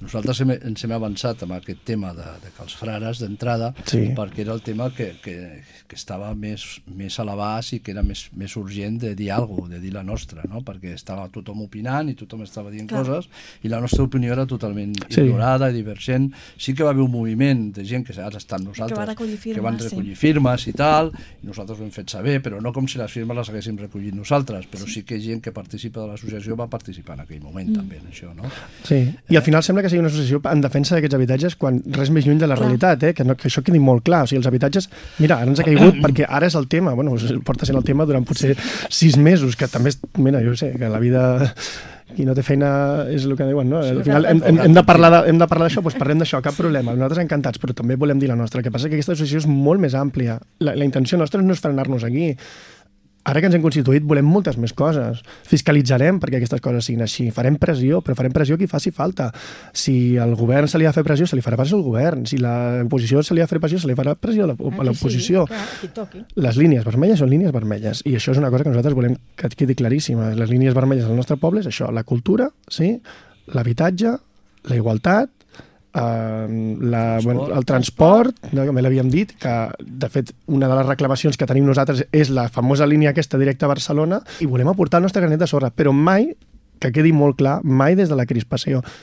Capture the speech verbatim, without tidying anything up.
nosaltres hem, ens hem avançat amb aquest tema de, de que els frares d'entrada, Sí. perquè era el tema que, que, que estava més, més a l'abast i que era més, més urgent de dir alguna cosa, de dir la nostra, no? Perquè estava tothom opinant i tothom estava dient Clar. coses i la nostra opinió era totalment Sí. ignorada i divergent. Sí que va haver un moviment de gent que ara està amb nosaltres, Que va recollir firmes, que van sí. recollir firmes i tal, i nosaltres ho hem fet saber, però no com si les firmes les haguéssim recollit nosaltres, però sí, sí que gent que participa de l'associació va participar en aquell moment mm. també en això, no? Sí, i al final sembla que sigui una associació en defensa d'aquests habitatges quan res més lluny de la Clar. realitat, eh? que, no, que això quedi molt clar. O sigui, els habitatges, mira, ara ens ha caigut perquè ara és el tema, bueno, porta sent el tema durant potser sis mesos, que també, és, mira, jo sé, que la vida... Qui no té feina és el que diuen, no? Al final hem, hem, hem de parlar de, hem de parlar d'això, doncs parlem d'això, cap problema. Nosaltres encantats, però també volem dir la nostra. El que passa és que aquesta associació és molt més àmplia. La, la intenció nostra no és frenar-nos aquí. Ara que ens hem constituït volem moltes més coses. Fiscalitzarem perquè aquestes coses siguin així. Farem pressió, però farem pressió a qui faci falta. Si al govern se li ha de fer pressió, se li farà pressió al govern. Si l'oposició se li ha de fer pressió, se li farà pressió a l'oposició. Sí, clar, qui toqui. Les línies vermelles són línies vermelles. I això és una cosa que nosaltres volem que quedi claríssima. Les línies vermelles del nostre poble és això, la cultura, sí, l'habitatge, la igualtat, Uh, la, transport. bueno, el transport, no, també l'havíem dit, que de fet una de les reclamacions que tenim nosaltres és la famosa línia aquesta directa a Barcelona i volem aportar el nostre granet de sorra, però mai, que quedi molt clar, mai des de la crispació,